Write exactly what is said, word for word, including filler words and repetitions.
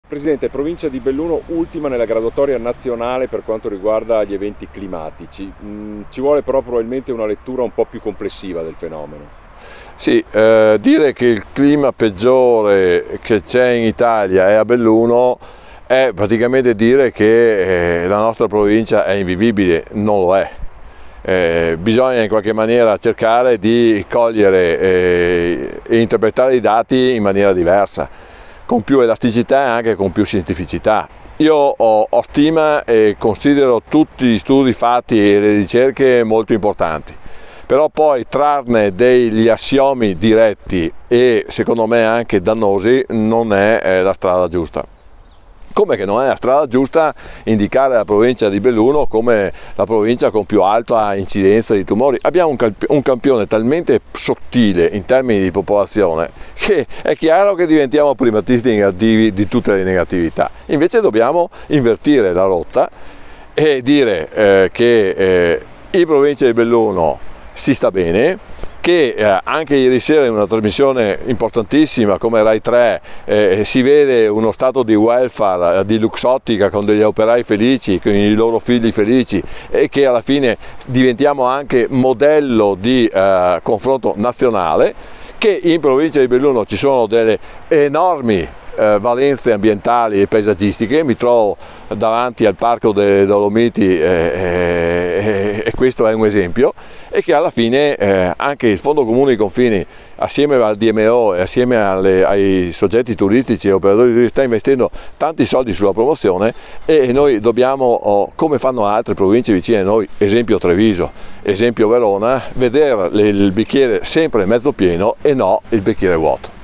Presidente, provincia di Belluno ultima nella graduatoria nazionale per quanto riguarda gli eventi climatici. Mm, ci vuole però probabilmente una lettura un po' più complessiva del fenomeno. Sì, eh, dire che il clima peggiore che c'è in Italia è a Belluno è praticamente dire che eh, la nostra provincia è invivibile, non lo è. Eh, bisogna in qualche maniera cercare di cogliere eh, e interpretare i dati in maniera diversa, con più elasticità e anche con più scientificità. Io ho, ho stima e considero tutti gli studi fatti e le ricerche molto importanti, però poi trarne degli assiomi diretti e secondo me anche dannosi non è eh, la strada giusta. Come che non è la strada giusta indicare la provincia di Belluno come la provincia con più alta incidenza di tumori. Abbiamo un, camp- un campione talmente sottile in termini di popolazione che è chiaro che diventiamo primatisti negativi di tutte le negatività. Invece dobbiamo invertire la rotta e dire eh, che eh, in provincia di Belluno si sta bene, che eh, anche ieri sera in una trasmissione importantissima come Rai tre eh, si vede uno stato di welfare, eh, di luxottica, con degli operai felici, con i loro figli felici, e che alla fine diventiamo anche modello di eh, confronto nazionale, che in provincia di Belluno ci sono delle enormi eh, valenze ambientali e paesaggistiche. Mi trovo davanti al Parco delle Dolomiti eh, eh, e questo è un esempio, e che alla fine eh, anche il Fondo Comune dei Confini assieme al D M O e assieme alle, ai soggetti turistici e operatori turistici sta investendo tanti soldi sulla promozione, e noi dobbiamo, oh, come fanno altre province vicine a noi, esempio Treviso, esempio Verona, vedere il bicchiere sempre mezzo pieno e no il bicchiere vuoto.